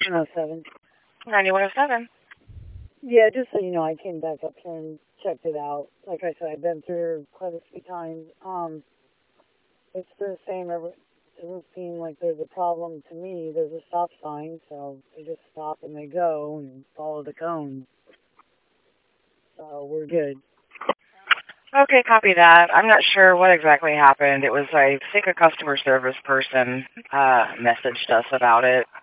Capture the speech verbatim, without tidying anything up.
one oh seven. ninety-one oh seven. Yeah, just so you know, I came back up here and checked it out. Like I said, I've been through quite a few times. Um, it's the same. Every, it doesn't seem like there's a problem to me. There's a stop sign, so they just stop and they go and follow the cones. So we're good. Okay, copy that. I'm not sure what exactly happened. It was, I think, a customer service person uh, messaged us about it.